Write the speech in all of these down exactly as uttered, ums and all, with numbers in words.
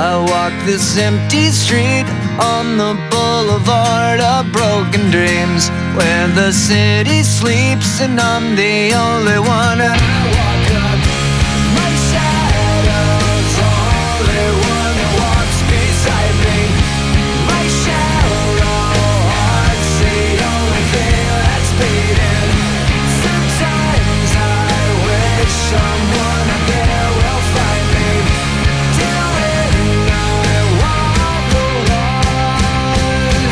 I walk this empty street on the boulevard of broken dreams, where the city sleeps and I'm the only one. And I walk up, my shadow's only one that walks beside me. My shallow heart's the only thing that's beating. Sometimes I wish someone out there will find me. Till then I walk alone.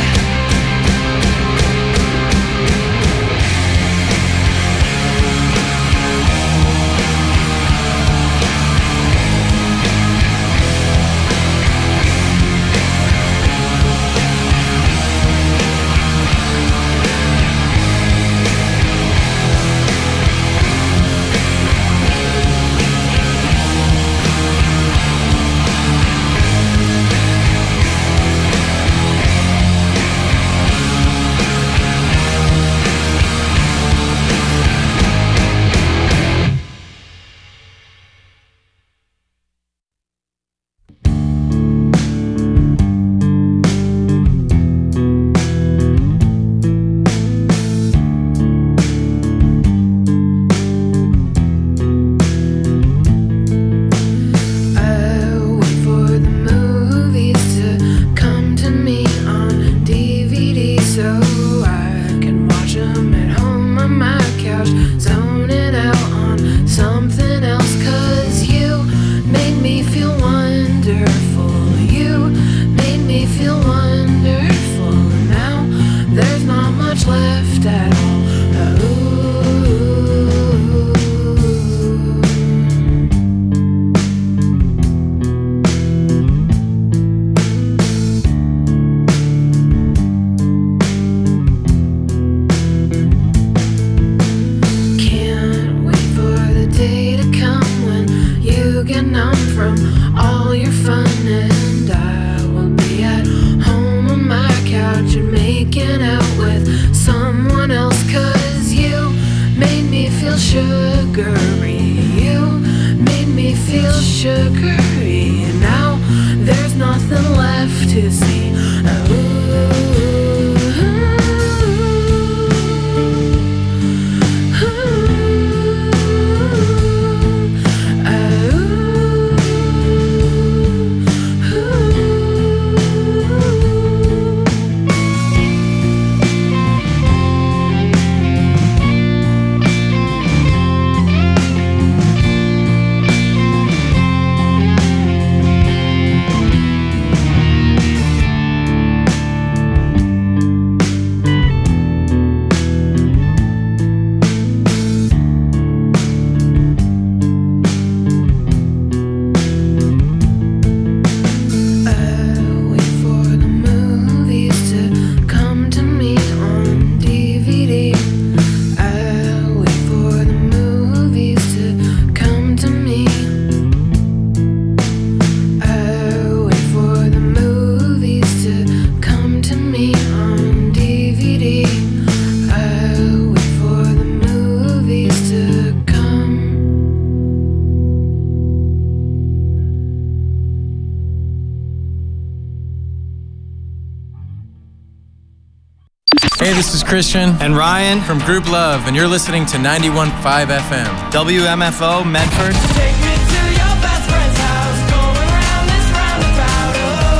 Hey, this is Christian and Ryan from Group Love, and you're listening to ninety-one point five F M. W M F O, Medford. Take me to your best friend's house, going round this roundabout,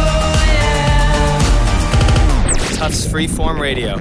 oh yeah. Tufts Freeform Radio.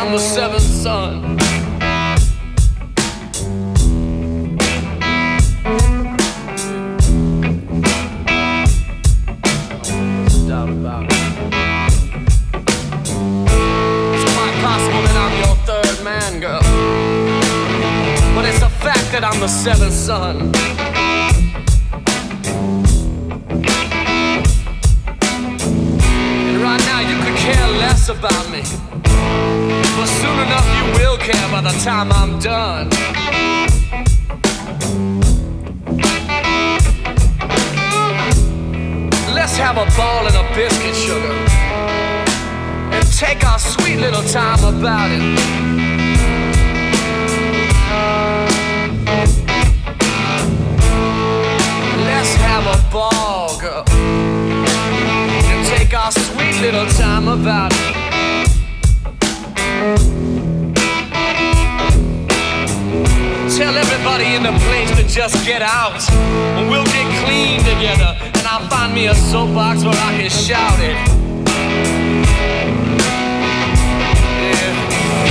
I'm the seventh son. Doubt about it. It's quite possible that I'm your third man, girl, but it's a fact that I'm the seventh son. And right now you could care less about me, but soon enough you will care by the time I'm done. Let's have a ball and a biscuit, sugar, and take our sweet little time about it. Let's have a ball, girl, and take our sweet little time about it. Tell everybody in the place to just get out, and we'll get clean together, and I'll find me a soapbox where I can shout it. Yeah.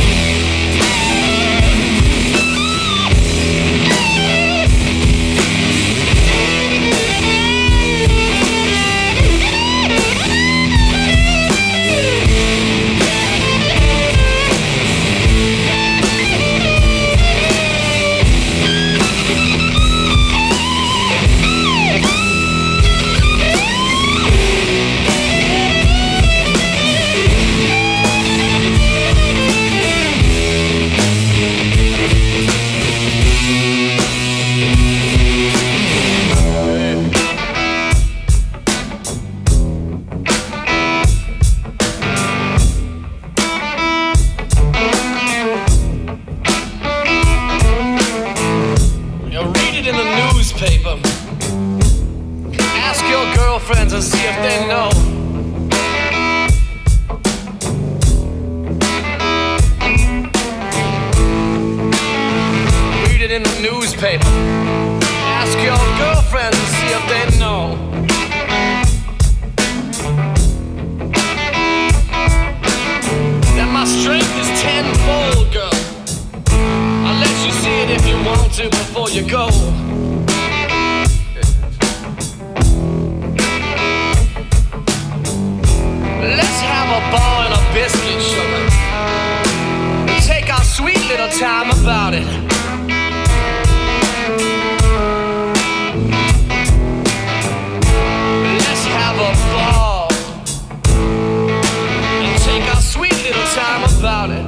Ask your girlfriends and see if they know. Read it in the newspaper. Ask your girlfriends and see if they know. That my strength is tenfold, girl. I'll let you see it if you want to before you go. Let's have a ball and a biscuit, sugar, and take our sweet little time about it. Let's have a ball and take our sweet little time about it.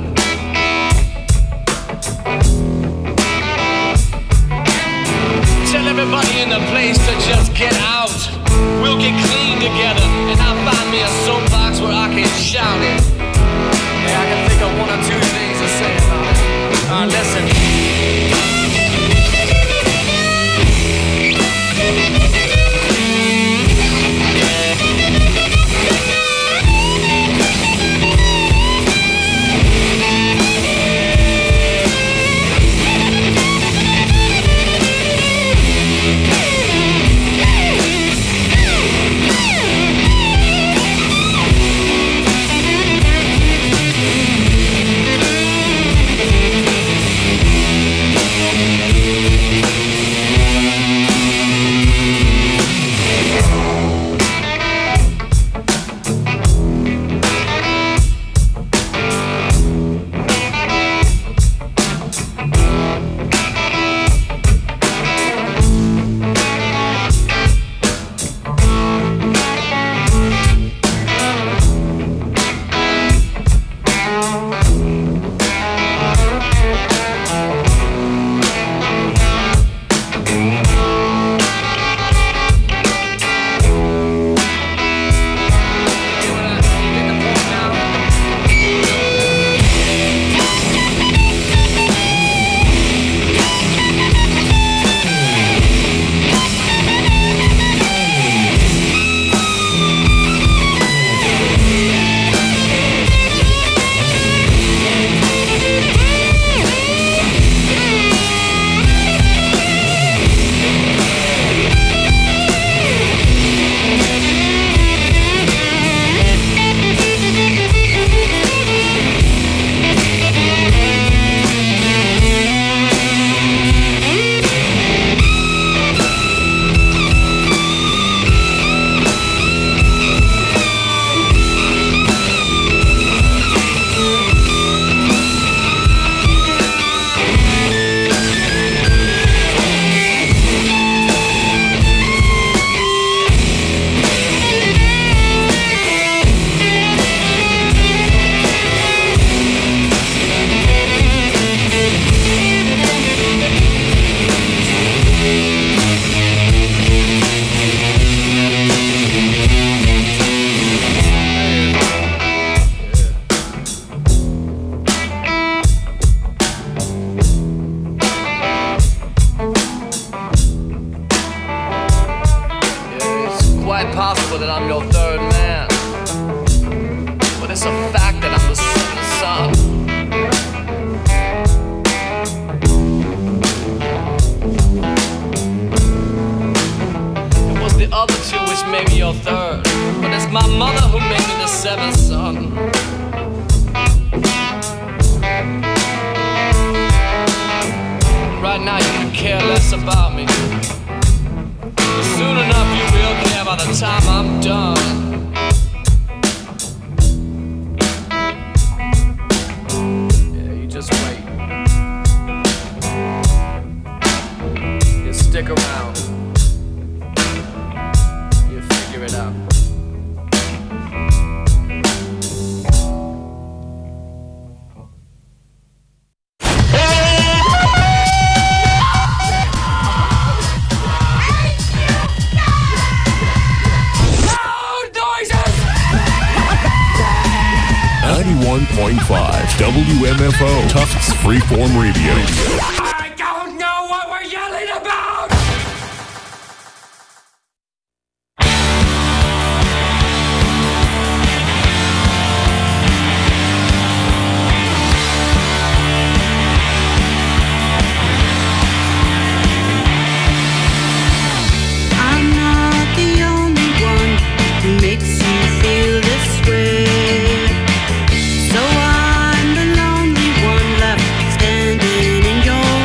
Tell everybody in the place to just get out. We'll get clean together, and I'll find me a soapbox where I can shout it. Yeah, I can think of one or two things to say about it. Uh, listen. impossible that I'm your third man, but it's a fact that I'm the seventh son. It was the other two which made me your third, but it's my mother who made me the seventh son. Right now you can care less about me, but soon enough you will care by the time I'm done. Yeah, you just wait. You stick around. You figure it out. ninety-one point five W M F O Tufts Freeform Radio. I don't know what we're yelling about! I'm not the only one who makes you feel this way. So I'm the lonely one left standing in your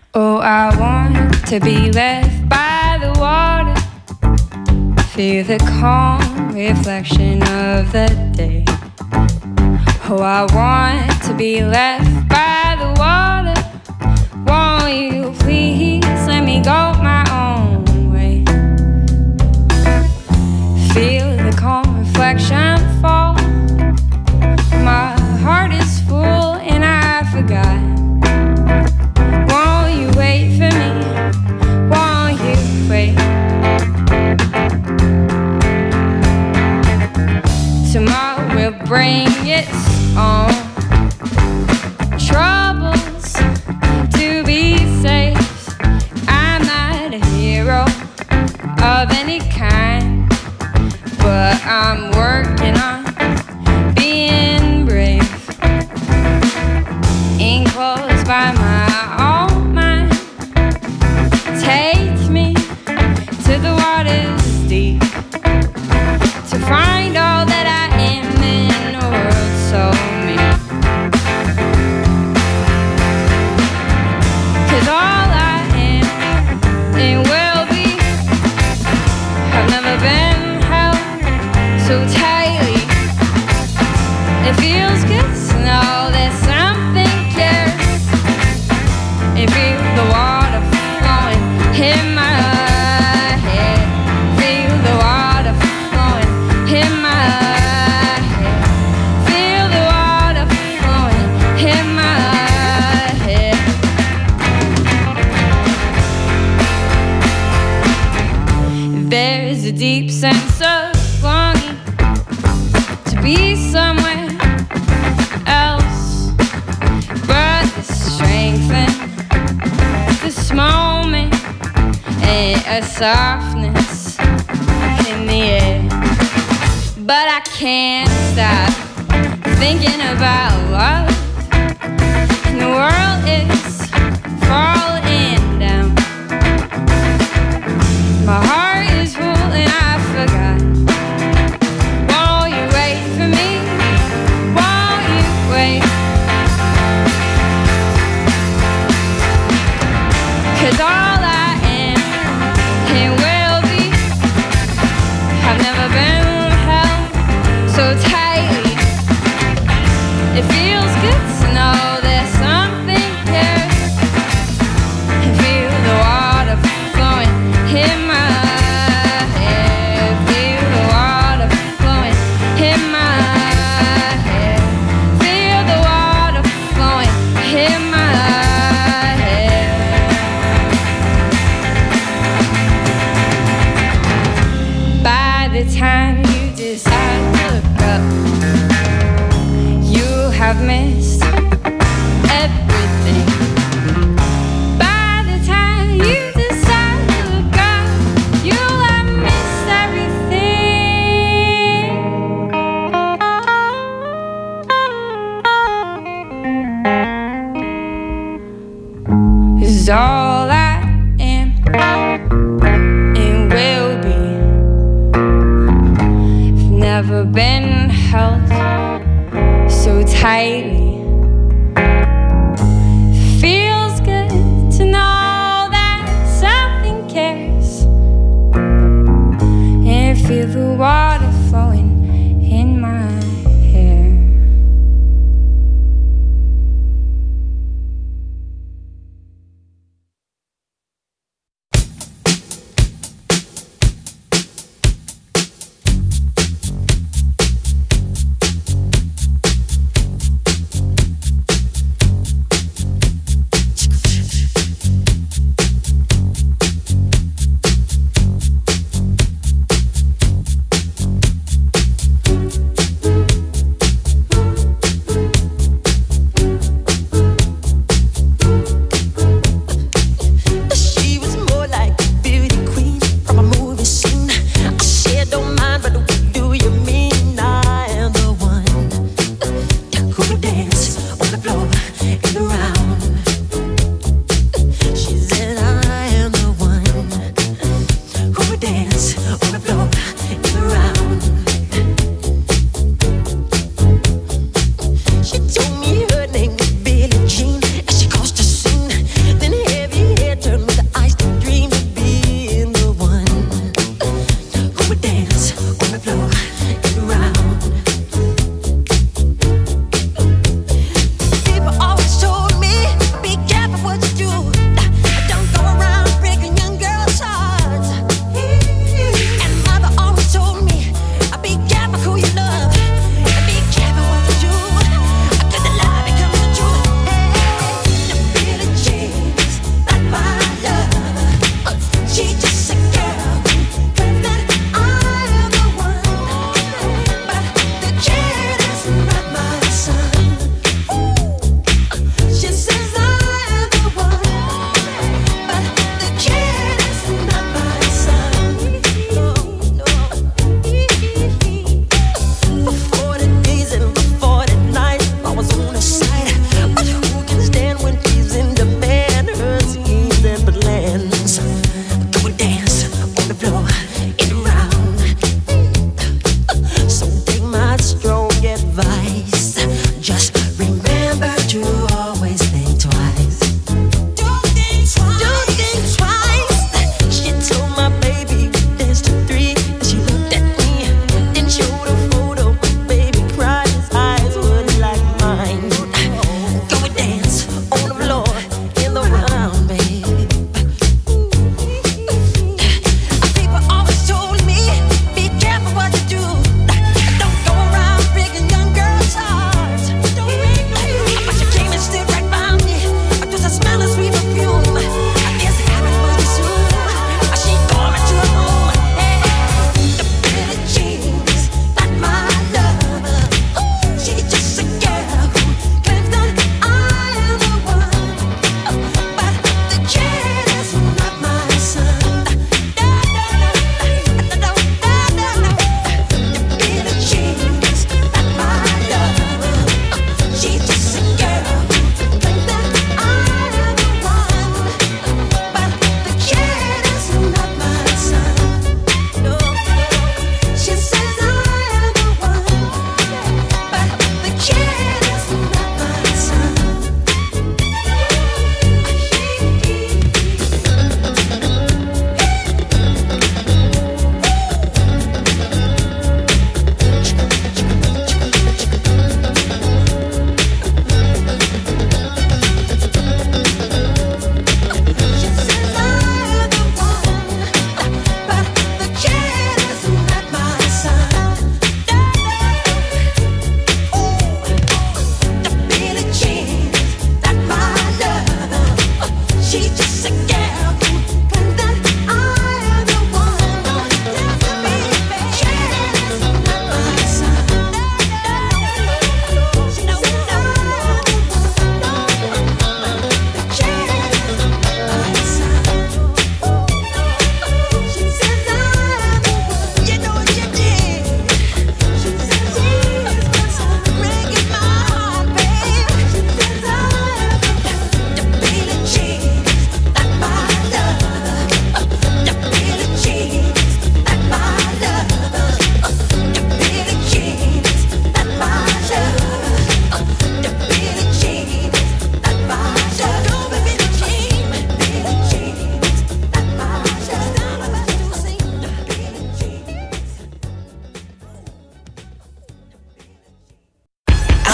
Oh, I want to be left by the water, feel the calm reflection of the day. Oh, I want to be left by the water. Won't you please let me go my own way? Feel the calm reflection fall. My heart is full and I forgot. Won't you wait for me? Won't you wait? Tomorrow will bring its own troubles to be safe. I'm not a hero of any kind, but I'm working on being brave. Enclosed by my own mind, take me to the waters deep to find all that I am in a world so mean. 'Cause all I am and will be have never been held so tightly. It feels good to know that something cares. It feels the water flowing in my head. Feel the water flowing in my head. Feel the water flowing in my head. There's a deep sense of longing to be somewhere else, but the strength in this moment and a softness in the air. But I can't stop thinking about love, and the world is falling down. My heart is full and I forgot. Won't you wait for me? Won't you wait? 'Cause all I am and will be have never been held so tightly. It feels good to know that something cares. And feel the water flowing in my head. Feel the water flowing in my head. Feel the water flowing in my head. By the time you decide to look up, you have missed everything. By the time you decide to look up, you'll have missed everything. 'Cause all I am and will be have never been held so tightly. Feels good to know that something cares. And feel the water flowing in my hair.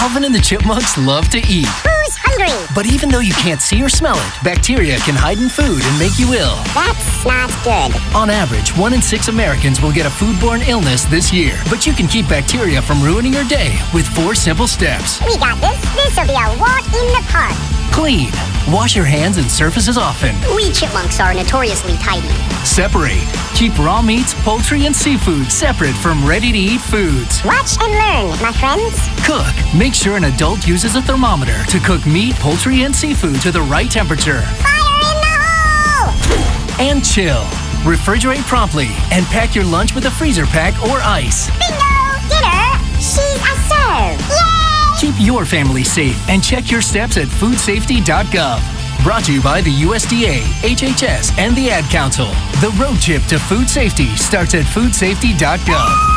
Alvin and the Chipmunks love to eat. Who's hungry? But even though you can't see or smell it, bacteria can hide in food and make you ill. That's not good. On average, one in six Americans will get a foodborne illness this year. But you can keep bacteria from ruining your day with four simple steps. We got this. This'll be a walk in the park. Clean. Wash your hands and surfaces often. We chipmunks are notoriously tidy. Separate. Keep raw meats, poultry, and seafood separate from ready-to-eat foods. Watch and learn, my friends. Cook. Make sure an adult uses a thermometer to cook meat, poultry, and seafood to the right temperature. Fire in the hole! And chill. Refrigerate promptly and pack your lunch with a freezer pack or ice. Bingo! Dinner! She's a serve! Yay! Keep your family safe and check your steps at food safety dot gov. Brought to you by the U S D A, H H S, and the Ad Council. The road trip to food safety starts at food safety dot gov.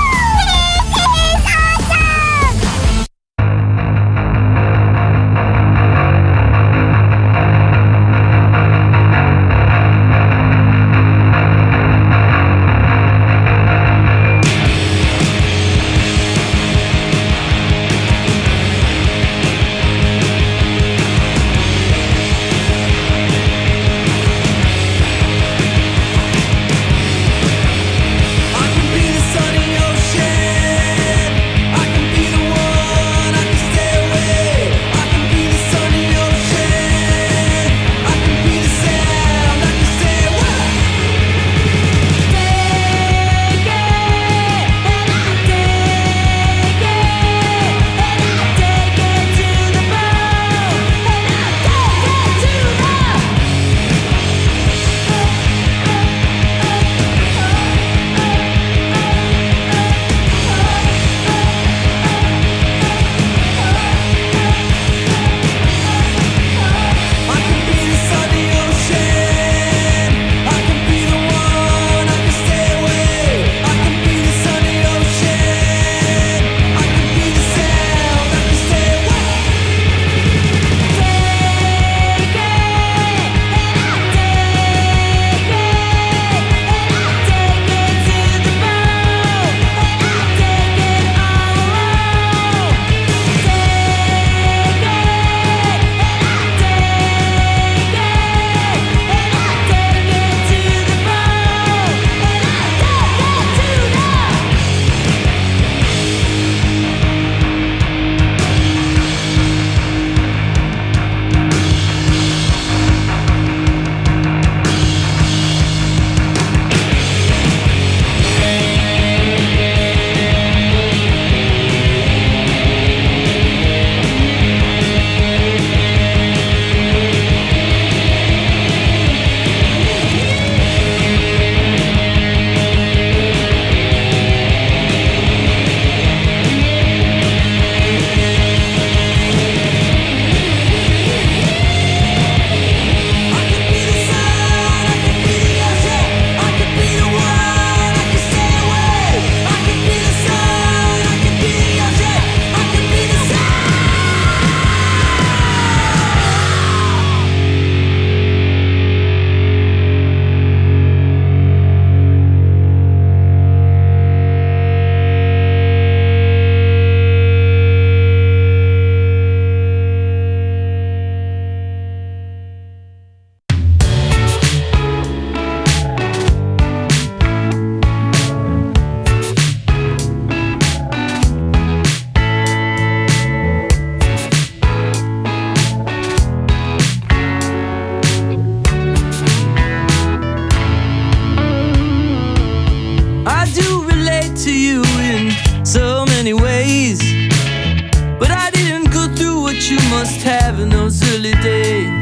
must have in those early days.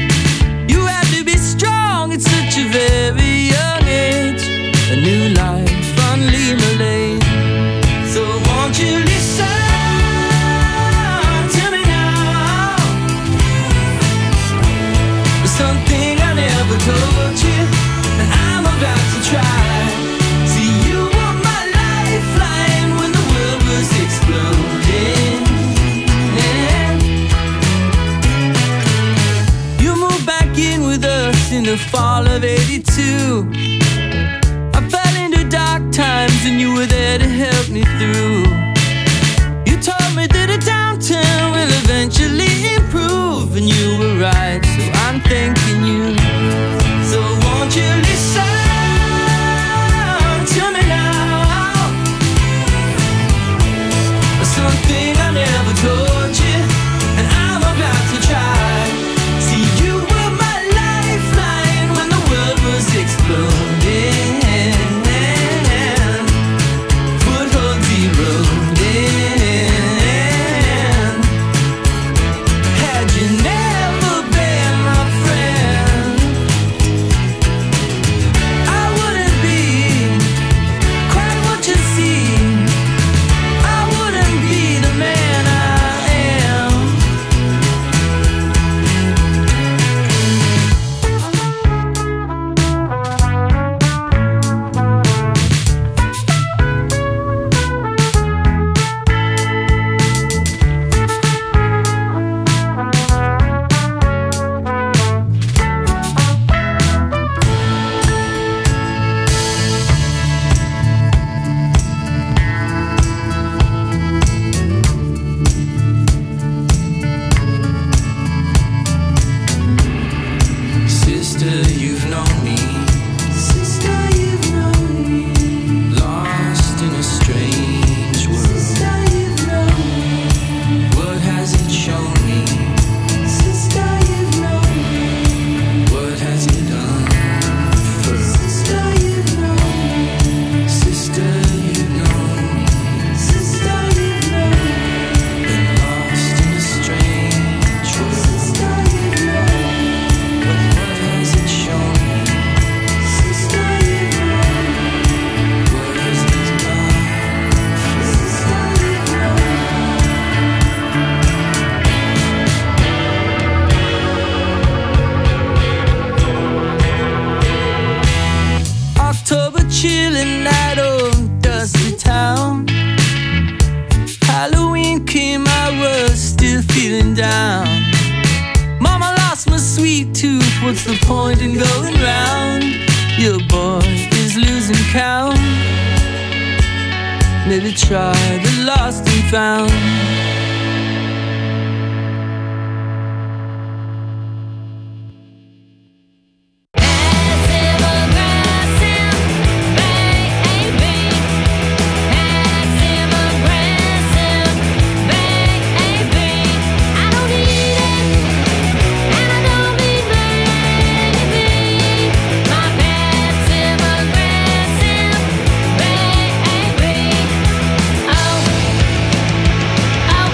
You had to be strong at such a very young age. A new life on Lima Lane. So won't you listen to me now? There's something I never told you that I'm about to try. See, you were my lifeline when the world was exploding. In the fall of eighty-two, I fell into dark times and you were there to help me through. You told me that a down eventually improve, and you were right, so I'm thanking you. So won't you listen to me now? Something I never told you, and I'm about to try. See, you were my lifeline when the world was exploding. Footholds eroding. Had you never been my friend, I wouldn't be quite what you see. I wouldn't be the man I am. Sister, you've known me. Sister, you've known me. Lost in a strange world. Sister, you've known me. What has it shown me? Sister, you've known me. What has it done for? Sister, you've known me. Sister, you've known me. Sister, you've known me. Been lost in a strange world. Sister, you've known me. What has it shown me? Sister, you've known me. What has it done for? Sister, you've known me. October chilling night, oh, dusty town. Halloween came, I was still feeling down. Mama lost my sweet tooth, what's the point in going round? Your boy is losing count. Maybe try the lost and found. Oh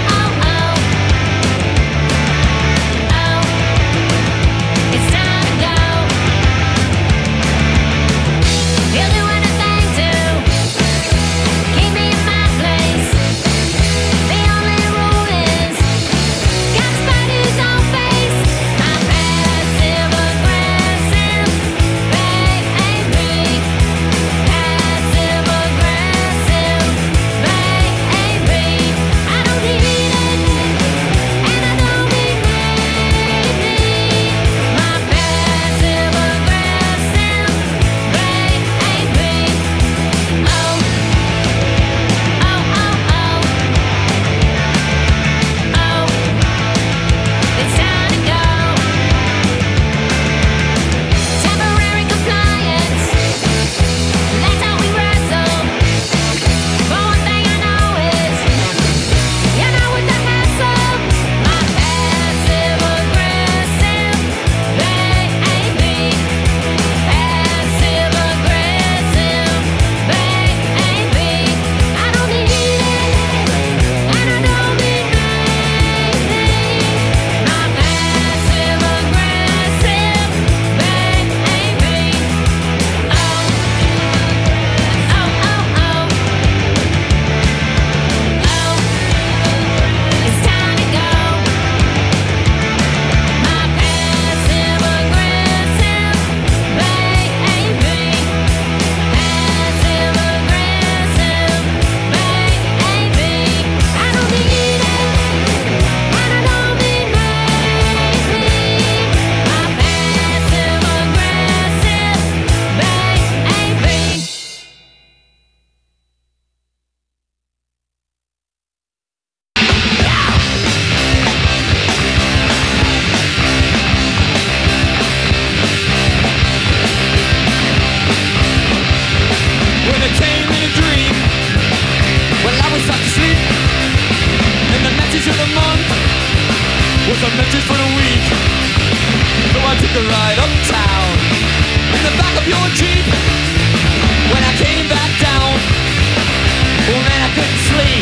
was a message for the weak. So I took a ride uptown in the back of your Jeep. When I came back down, oh man, I couldn't sleep.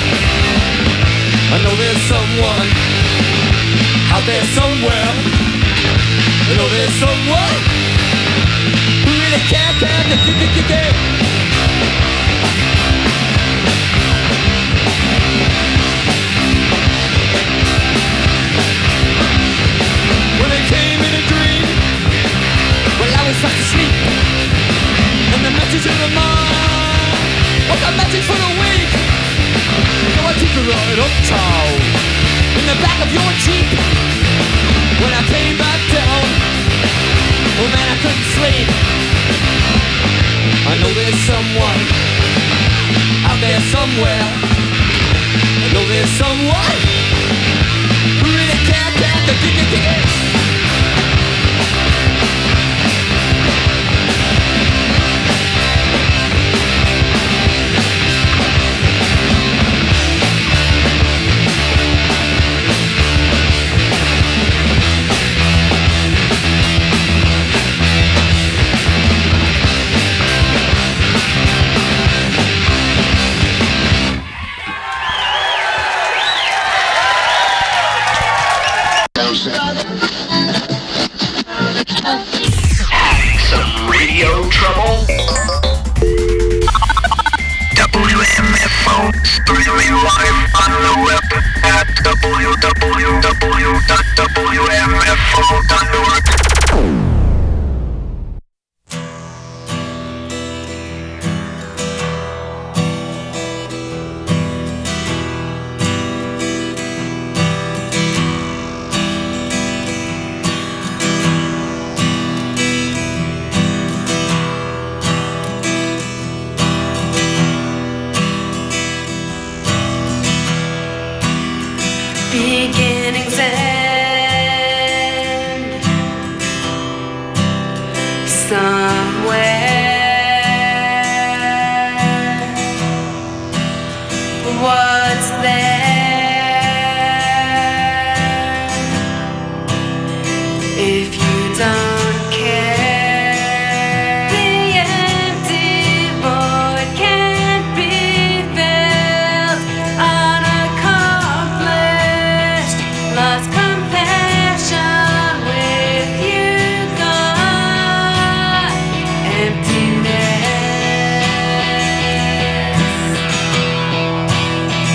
I know there's someone out there somewhere. I know there's someone who really care, care, care, care, care, care. When it came in a dream, well I was fast asleep, and the message in the mind was a message for the weak. So I took a ride uptown in the back of your Jeep. When I came back down, oh man, I couldn't sleep. I know there's someone out there somewhere. I know there's someone who really can't stand the kick it, kick it. Some radio trouble? W M F O streaming live on the web at w w w dot w m f o dot org. Beginnings end somewhere. What's there if you don't care? The empty void can't be filled. Unaccomplished, lost compassion with you gone. Emptiness.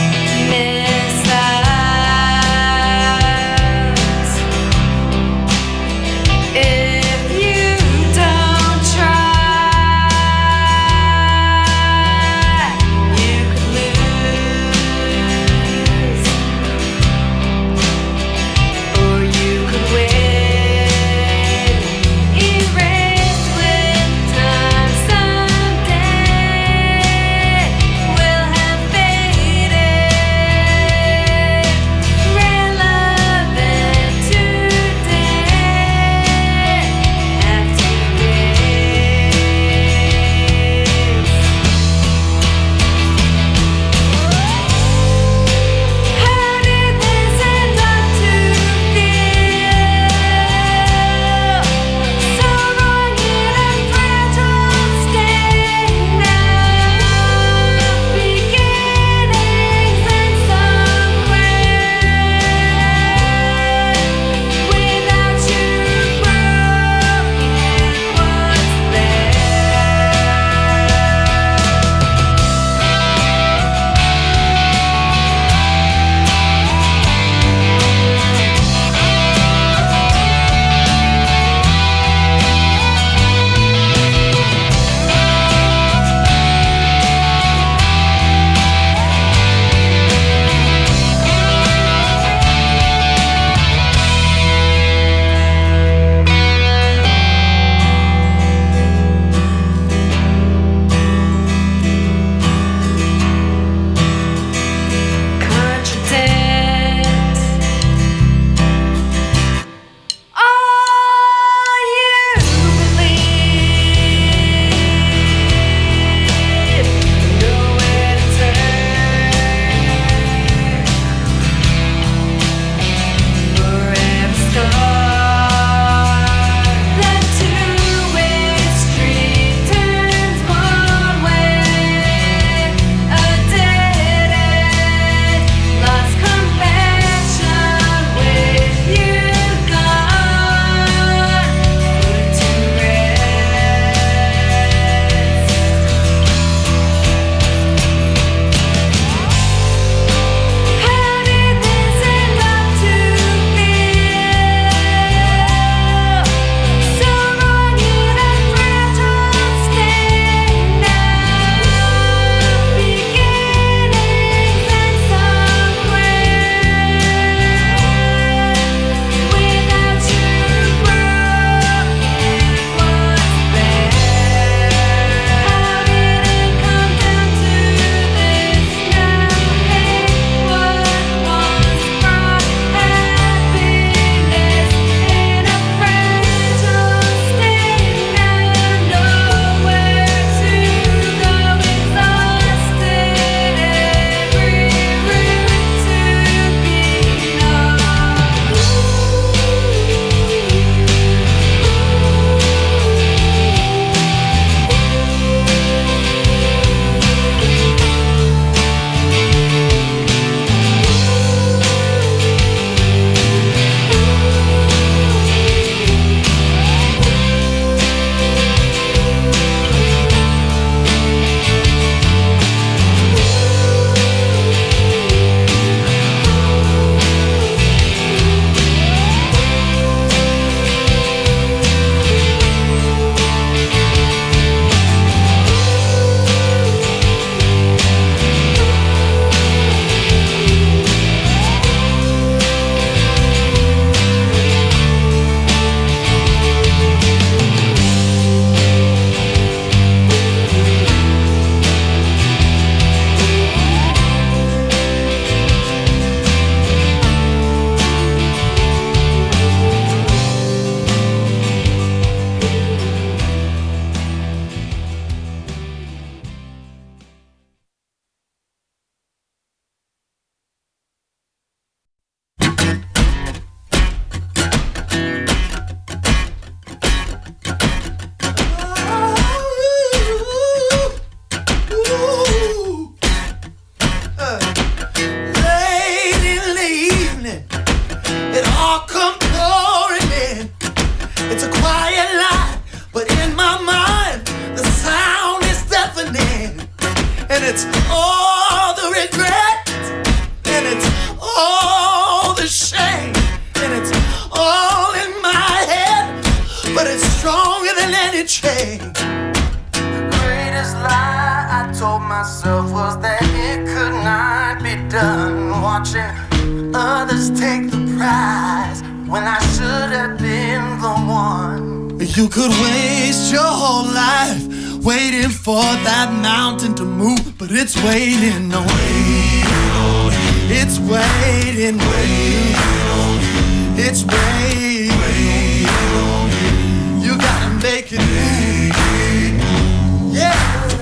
myself was that it could not be done. Watching others take the prize when I should have been the one. You could waste your whole life waiting for that mountain to move, but it's waiting on you. It's waiting on you. It's waiting on you. You gotta make it move. Yeah.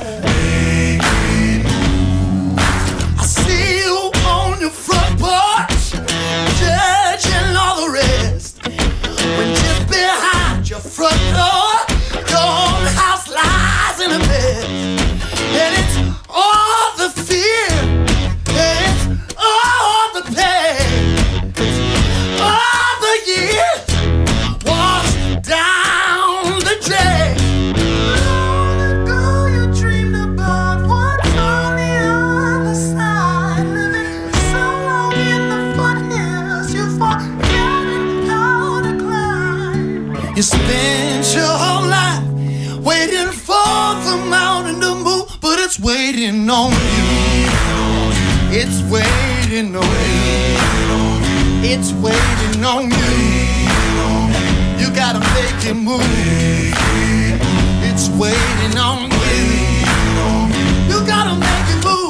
I see you on your front porch, judging all the rest. When just behind your front door, your own house lies in a mess. And it's all the fear, and it's all the pain, it's all the years washed down the drain. Long ago you dreamed about what's on the other side. Living so long in the foothills, you forgot how to climb. You spent your whole life waiting for the mountain to move, but it's waiting on you. It's waiting on you. It's waiting on you. You gotta make it move. It's waiting on you. You gotta make it move.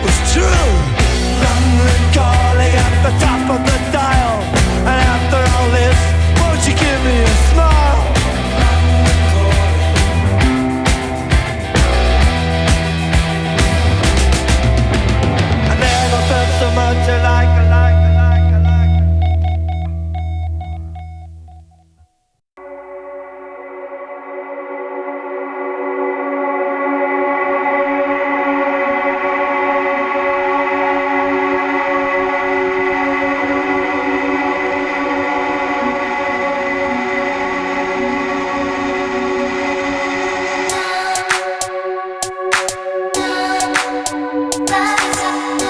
was true. London calling at the top of